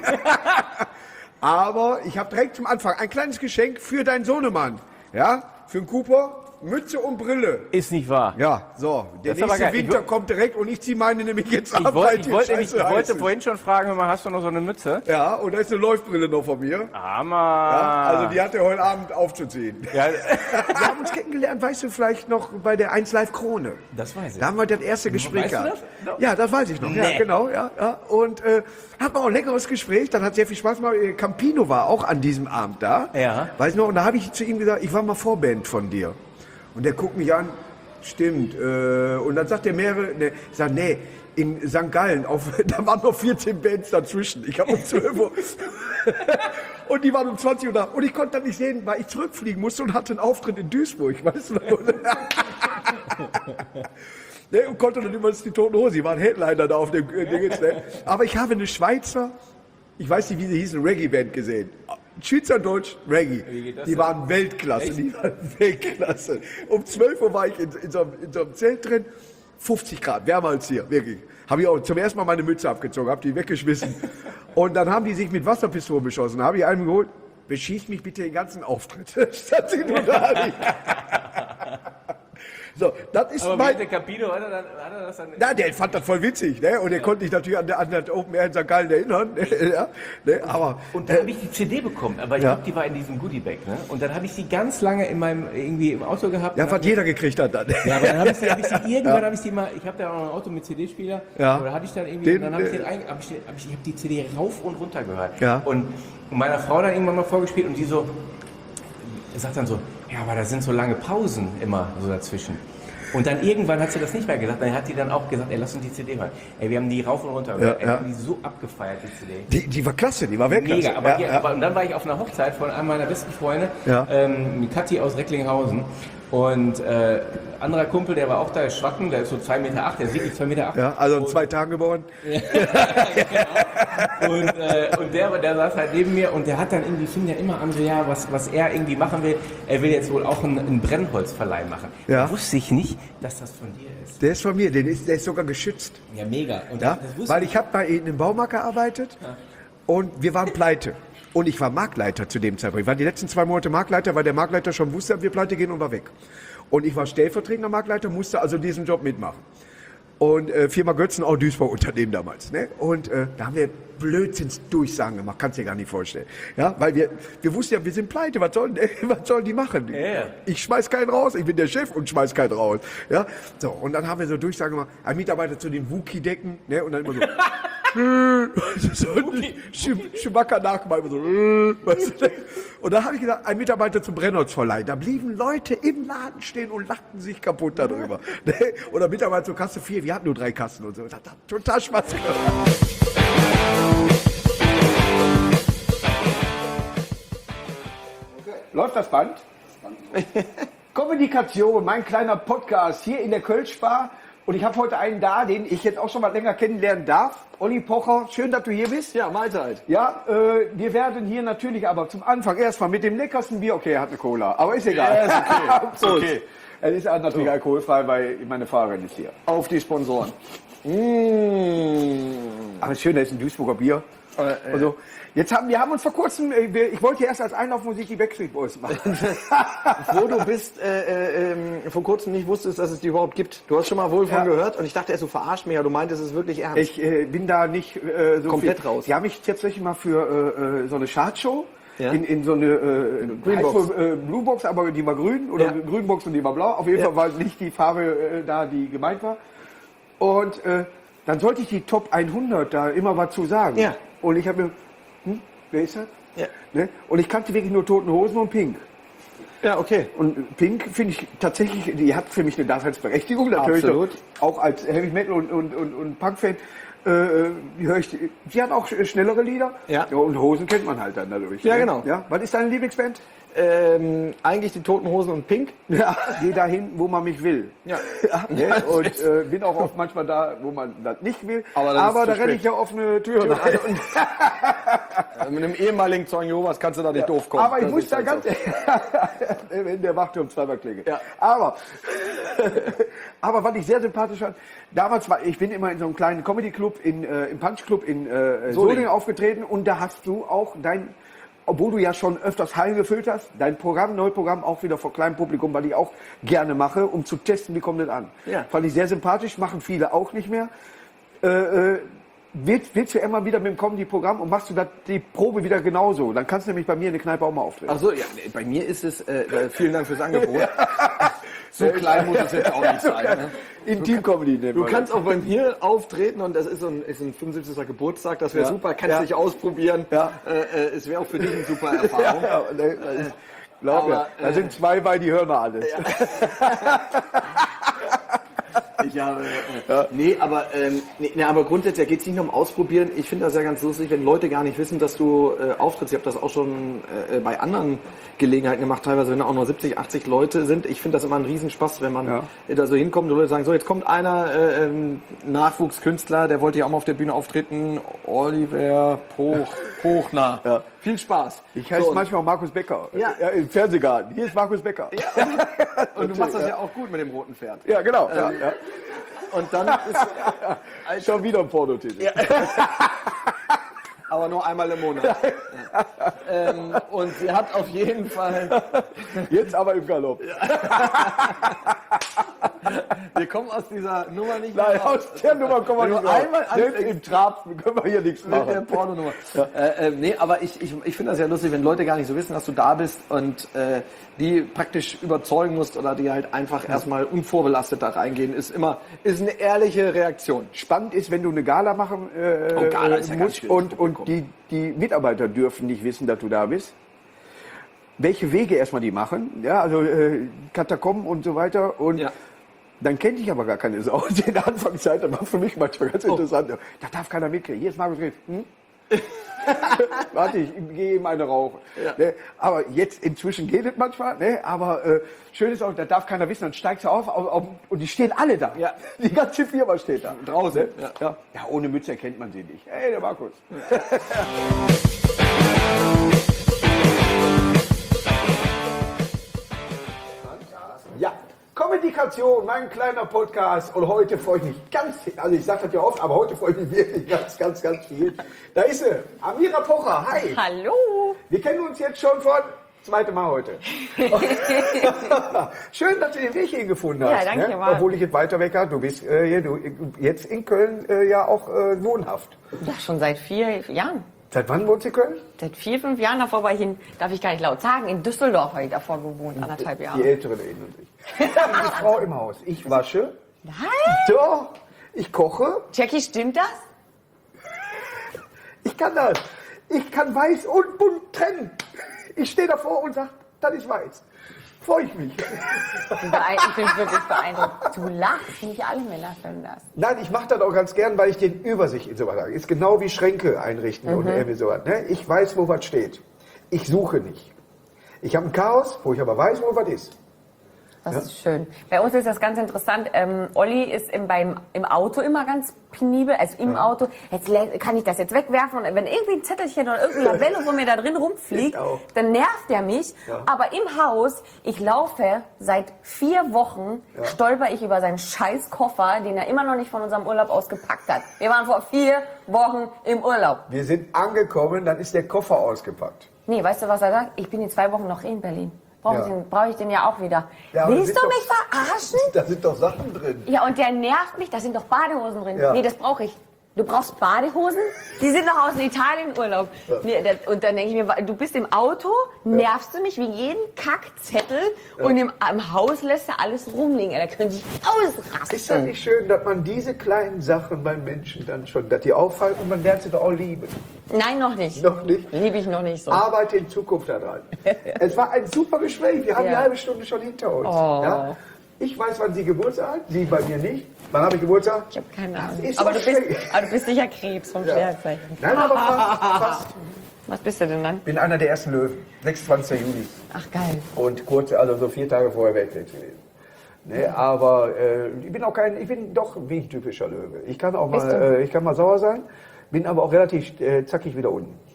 Aber ich habe direkt zum Anfang ein kleines Geschenk für deinen Sohnemann. Ja, für den Cooper. Mütze und Brille. Ist nicht wahr. Ja, so. Der Das ist aber nächste geil. Ich Winter wollt- kommt direkt und ich ziehe meine nämlich jetzt Ich, ab, wollt, weil ich, die wollte, nämlich- Scheiße ich wollte heiß ist. vorhin schon fragen, hör mal, hast du noch so eine Mütze? Ja, und da ist eine Läufbrille noch von mir. Hammer. Ja, also die hat er heute Abend aufzuziehen. Ja, Wir haben uns kennengelernt, weißt du, vielleicht noch bei der eins Live Krone. das weiß ich. Da haben wir das erste Gespräch Weißt du gehabt. das? Ja, das weiß ich noch. Ja, Nee. genau, ja, ja. Und äh, hatten wir auch ein leckeres Gespräch. Dann hat sehr viel Spaß gemacht. Äh, Campino war auch an diesem Abend da. Ja. Weiß noch, und da habe ich zu ihm gesagt, ich war mal Vorband von dir. Und der guckt mich an, stimmt. Äh, und dann sagt er mehrere, ne, ich sag, nee, in Sankt Gallen, auf, da waren noch vierzehn Bands dazwischen. Ich habe um zwölf Uhr und die waren um zwanzig Uhr da. Und ich konnte dann nicht sehen, weil ich zurückfliegen musste und hatte einen Auftritt in Duisburg, weißt du noch? Ne, und konnte dann immer die Toten Hosen, die waren Headliner da auf dem äh, Dingens, ne? Aber ich habe eine Schweizer, ich weiß nicht, wie sie hießen, Reggae-Band gesehen. Schweizerdeutsch Reggae. Die waren Weltklasse, die waren Weltklasse. Um zwölf Uhr war ich in, in, so, einem, in so einem Zelt drin, fünfzig Grad, wärmer als hier, wirklich. Habe ich auch zum ersten Mal meine Mütze abgezogen, habe die weggeschmissen. Und dann haben die sich mit Wasserpistolen beschossen. Da habe ich einen geholt, beschießt mich bitte den ganzen Auftritt. Statt sie nur da nicht. So, das ist Aber mein... der Capino, hat er, dann, hat er das dann... Na, der fand das voll witzig, ne? Und er konnte sich natürlich an, der- an das Open Air in Sankt Gallen erinnern. Ja, ne? Aber Und dann habe ich die C D bekommen, aber ich Ja. glaube, die war in diesem Goodiebag, ne? Und dann habe ich sie ganz lange in meinem, irgendwie im Auto gehabt. ja, und was hab- jeder gekriegt hat dann. Ja, aber dann habe ich, sie- hab ich sie irgendwann, habe ich sie mal, ich habe da auch ein Auto mit C D-Spieler, Ja. oder hatte ich dann irgendwie, Den, und dann habe ich äh, den ein, hab ich, den- hab ich, ich habe die C D rauf und runter gehört. Ja. Und meiner Frau dann irgendwann mal vorgespielt und die so, sagt dann so, ja, aber da sind so lange Pausen immer so dazwischen. Und dann irgendwann hat sie das nicht mehr gesagt, dann hat die dann auch gesagt, ey, lass uns die C D hören. Ey, wir haben die rauf und runter gehört, Ja, ey, ja. wir haben die so abgefeiert, die C D. Die, die war klasse, die war Weltklasse. Mega, aber, ja, hier, ja. aber und dann war ich auf einer Hochzeit von einem meiner besten Freunde, Ja. ähm, mit Kathi aus Recklinghausen. Und äh, anderer Kumpel, der war auch da, ist Schwatten, der ist so zwei Meter acht, der ist wirklich zwei Meter acht. Ja, also in zwei Tagen geboren. Und, äh, und der, der saß halt neben mir und der hat dann irgendwie, fing ja immer an, so, ja, was, was er irgendwie machen will. Er will jetzt wohl auch einen, einen Brennholzverleih machen. Ja. Da wusste ich nicht, dass das von dir ist. Der ist von mir, der ist, der ist sogar geschützt. Ja, mega. Und Ja? das, das wusste Weil ich habe bei ihnen im Baumarkt gearbeitet und wir waren pleite. Und ich war Marktleiter zu dem Zeitpunkt. Ich war die letzten zwei Monate Marktleiter, weil der Marktleiter schon wusste, dass wir pleite gehen und war weg. Und ich war stellvertretender Marktleiter, musste also diesen Job mitmachen. Und äh, Firma Götzen, auch Duisburg Unternehmen damals. Ne? Und äh, da haben wir Blödsinnsdurchsagen gemacht, kannst dir gar nicht vorstellen. Ja, weil wir, wir wussten ja, wir sind pleite, was sollen, was sollen die machen? Ja. Ich schmeiß keinen raus, ich bin der Chef und schmeiß keinen raus. Ja, so, und dann haben wir so Durchsagen gemacht, ein Mitarbeiter zu den Wookie-Decken, ne? Und dann immer so, so ein Chewbacca nachgemacht, immer so, weißt du? Und da habe ich gesagt, ein Mitarbeiter zum Brennholzverleih. Da blieben Leute im Laden stehen und lachten sich kaputt darüber. Ne? Oder Mitarbeiter zur Kasse vier, wir hatten nur drei Kassen und so. Das hat total Spaß gemacht. Läuft das Band? Kommunikation, mein kleiner Podcast hier in der Kölsch-Bar. Und ich habe heute einen da, den ich jetzt auch schon mal länger kennenlernen darf. Olli Pocher, schön, dass du hier bist. Ja, Mahlzeit. Ja, äh, wir werden hier natürlich aber zum Anfang erstmal mit dem leckersten Bier, okay, er hat eine Cola, aber ist egal. Ja, ist okay. Prost. Okay. Es ist natürlich so alkoholfrei, weil meine Fahrerin ist hier. Auf die Sponsoren. Aber schön, da ist ein Duisburger Bier. Äh, äh. Also, jetzt haben wir haben uns vor kurzem, äh, wir, ich wollte ja erst als Einlaufmusik die Backstreet Boys machen. Wo du bist, äh, äh, ähm, vor kurzem nicht wusstest, dass es die überhaupt gibt. Du hast schon mal wohl von Ja. gehört und ich dachte erst, du verarscht mich, aber du meintest es wirklich ernst. Ich äh, bin da nicht äh, so Komplett viel. raus. Die haben mich tatsächlich mal für äh, äh, so eine Chartshow Ja. in, in so eine äh, Greenbox. heißt wohl, äh, Bluebox, aber die war grün oder Ja. Grünbox und die war blau. Auf jeden Ja. Fall war nicht die Farbe äh, da, die gemeint war. Und äh, dann sollte ich die Top hundert da immer was zu sagen. Ja. Und ich habe mir, hm, wer ist das? Ja. Ne? Und ich kannte wirklich nur Toten Hosen und Pink. Ja, okay. Und Pink finde ich tatsächlich, die hat für mich eine Daseinsberechtigung. Natürlich Absolut. Auch als Heavy Metal und, und, und, und Punk-Fan. Äh, die höre ich, die hat auch schnellere Lieder. Ja. Und Hosen kennt man halt dann dadurch. Ja, ne? genau. Ja. Was ist deine Lieblingsband? Ähm, eigentlich die Toten Hosen und Pink. Ja, geh dahin, wo man mich will. Ja. ne? Und äh, bin auch oft manchmal da, wo man das nicht will. Aber das ist Aber zu da renne spät. ich ja offene Türen ein. Und, Äh, Mit einem ehemaligen Zeugen Jehovas kannst du da nicht doof kommen. aber ich Das muss ist da halt ganz, so. wenn der Wachturm zweimal klingelt. Ja. Aber, aber was ich sehr sympathisch fand, damals war, ich bin immer in so einem kleinen Comedy-Club, in, äh, im Punch-Club in äh, Solingen aufgetreten und da hast du auch dein obwohl du ja schon öfters Hallen gefüllt hast, dein Programm, Neuprogramm auch wieder vor kleinem Publikum, weil ich auch gerne mache, um zu testen, wie kommt das an. Ja. Fand ich sehr sympathisch, machen viele auch nicht mehr. Äh, äh, willst, willst du immer wieder mit dem Comedy-Programm und machst du das, die Probe wieder genauso? Dann kannst du nämlich bei mir in der Kneipe auch mal auftreten. Ach so, ja, nee, bei mir ist es, äh, äh, vielen Dank fürs Angebot. So klein muss es jetzt auch nicht sein. Ne? Intim-Comedy nehmen Du wir kannst auch bei mir auftreten und das ist so ein, ist ein fünfundsiebzigster Geburtstag, das wäre Ja. super, kannst Ja. dich ausprobieren. Ja. Äh, äh, es wäre auch für dich eine super Erfahrung. Ja, ja, ne, das ist- glaub mir, Aber, da äh, sind zwei bei, die hören wir alles. Ich habe, äh, nee, aber, ähm, nee, nee, aber grundsätzlich geht es nicht nur um Ausprobieren. Ich finde das ja ganz lustig, wenn Leute gar nicht wissen, dass du äh, auftrittst. Ich habe das auch schon äh, bei anderen Gelegenheiten gemacht, teilweise wenn da auch nur siebzig, achtzig Leute sind. Ich finde das immer ein Riesenspaß, wenn man Ja. da so hinkommt und Leute sagen, so jetzt kommt einer, äh, ähm, Nachwuchskünstler, der wollte ja auch mal auf der Bühne auftreten, Oliver Poch, Pochner. Ja. Viel Spaß. Ich heiße So, und- manchmal Markus Becker. Ja. Im Fernsehgarten. Hier ist Markus Becker. Ja, Und du machst das ja auch gut mit dem roten Pferd. ja genau. ja, Ähm, ja. Und dann ist, Schon wieder ein Pornotitel. aber nur einmal im Monat. Ja. Ähm, und sie hat auf jeden Fall, Jetzt aber im Galopp. wir kommen aus dieser Nummer nicht Nein, mehr raus. aus der Nummer kommen wir Wenn nicht du raus. einmal Selbst anfängst- im Trab können wir hier nichts Mit der machen. Pornonummer. Äh, äh, nee, aber ich, ich, ich finde das ja lustig, wenn Leute gar nicht so wissen, dass du da bist und äh, die praktisch überzeugen musst oder die halt einfach erstmal unvorbelastet da reingehen, ist immer ist eine ehrliche Reaktion. Spannend ist, wenn du eine Gala machen äh, Oh, Gala ist ja ganz musst schwierig, und, und die, die Mitarbeiter dürfen nicht wissen, dass du da bist. Welche Wege erstmal die machen, ja, also äh, Katakomben und so weiter und Ja. dann kennt ich aber gar keine Sau. In der Anfangszeit, das war für mich manchmal ganz interessant. Da darf keiner mitkriegen. Hier ist Markus Griff. Hm? Warte, ich gehe ihm eine rauchen. Ne? Aber jetzt inzwischen geht es manchmal. Ne? Aber äh, schön ist auch, da darf keiner wissen. Dann steigst du auf, auf, auf und die stehen alle da. Ja. Die ganze Firma steht da. Draußen, Ne? ja. Ja. Ja, ohne Mütze erkennt man sie nicht. Hey, der Markus. Ja, Kommunikation, mein kleiner Podcast. Und heute freue ich mich ganz, also ich sage das ja oft, aber heute freue ich mich wirklich ganz, ganz, ganz viel. Da ist sie, Amira Pocher. Hi. Hallo. Wir kennen uns jetzt schon von zweite Mal heute. Schön, dass du den Weg hierhin gefunden hast. Ja, danke, ne? war- Obwohl ich jetzt weiter weg habe. Du bist äh, hier, du, jetzt in Köln äh, ja auch äh, wohnhaft. Ja, schon seit vier Jahren. Seit wann wohnst du in Köln? Seit vier, fünf Jahren davor war ich in, darf ich gar nicht laut sagen, in Düsseldorf habe ich davor gewohnt, anderthalb Die Jahre. Älteren erinnern sich. Ich bin die Frau im Haus. Ich wasche. Nein? Doch. Ich koche. Jackie, stimmt das? Ich kann das. Ich kann weiß und bunt trennen. Ich stehe davor und sage, das ist weiß. Freue ich mich. Ich bin beein- ich bin wirklich beeindruckt. Du lachst, nicht alle Männer können das. Nein, ich mache das auch ganz gern, weil ich den Übersicht in sowas habe. Ist genau wie Schränke einrichten und irgendwie sowas. Ne? Ich weiß, wo was steht. Ich suche nicht. Ich habe ein Chaos, wo ich aber weiß, wo was ist. Das ist schön. Bei uns ist das ganz interessant. Ähm, Olli ist im, beim, im Auto immer ganz penibel, also im Auto. Jetzt lä- kann ich das jetzt wegwerfen und wenn irgendwie ein Zettelchen oder irgendein Labello von mir da drin rumfliegt, Ich auch. dann nervt er mich. Ja. Aber im Haus, ich laufe seit vier Wochen, stolper ich über seinen scheiß Koffer, den er immer noch nicht von unserem Urlaub ausgepackt hat. Wir waren vor vier Wochen im Urlaub. Wir sind angekommen, dann ist der Koffer ausgepackt. Nee, weißt du, was er sagt? Ich bin in zwei Wochen noch in Berlin. Brauche Ja. ich, den- brauch ich den ja auch wieder. Ja, aber Willst sind du doch- mich verarschen? Da sind doch Sachen drin. Ja, und der nervt mich. Da sind doch Badehosen drin. Ja. Nee, das brauche ich. Du brauchst Badehosen? Die sind noch aus Italien Urlaub. Nee, das, und dann denke ich mir, du bist im Auto, nervst du mich wie jeden Kackzettel und im, im Haus lässt du alles rumliegen. Da könnte ich ausrasten. Ist das nicht schön, dass man diese kleinen Sachen beim Menschen dann schon, dass die auffallen und man lernt sie doch auch lieben? Nein, noch nicht. Noch nicht? Liebe ich noch nicht so. Arbeite in Zukunft daran. Es war ein super Gespräch. Wir haben Ja. die halbe Stunde schon hinter uns. Oh. Ja? Ich weiß, wann Sie Geburtstag hat. Sie bei mir nicht. Wann habe ich Geburtstag? Ich habe keine Ahnung. ist Aber doch du, bist, schön. aber du bist sicher Krebs vom Ja. Sternzeichen. Nein, aber fast. fast. Was bist du denn dann? Bin einer der ersten Löwen. sechsundzwanzigster Juli. Ach, geil. Und kurz, also so vier Tage vorher wäre ich jetzt gewesen. Ne, aber äh, ich bin auch kein, ich bin doch wie ein typischer Löwe. Ich kann auch Bist mal, du? äh, ich kann mal sauer sein, bin aber auch relativ äh, zackig wieder unten.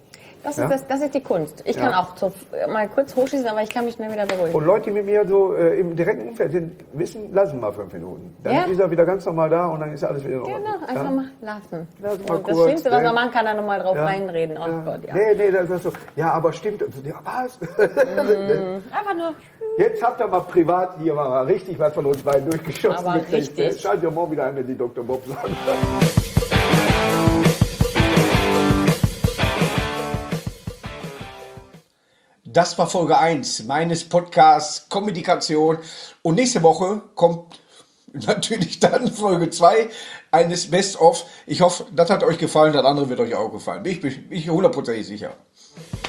Das, Ja? ist das, das ist die Kunst. Ich Ja. kann auch so, mal kurz hochschießen, aber ich kann mich schnell wieder beruhigen. Und Leute, die mit mir so äh, im direkten Umfeld sind, wissen, lassen mal fünf Minuten. Dann Ja. ist er wieder ganz normal da und dann ist alles wieder in Ordnung. Genau, einfach ja? mal lassen. Lass mal Und das kurz, Schlimmste, was ne? man machen kann, da nochmal drauf Ja. reinreden. Oh Ja. Gott, ja. Nee, nee, das ist so. Ja, aber stimmt. Und so, ja, was? Einfach nur. Jetzt habt ihr mal privat hier mal richtig was von uns beiden durchgeschossen. Aber gekriegt. richtig. Schaltet ihr morgen wieder ein, wenn die Doktor Bob sagen. Das war Folge eins meines Podcasts Kommunikation. Und nächste Woche kommt natürlich dann Folge zwei eines Best-of. Ich hoffe, das hat euch gefallen, das andere wird euch auch gefallen. Bin ich, bin ich hundertprozentig sicher.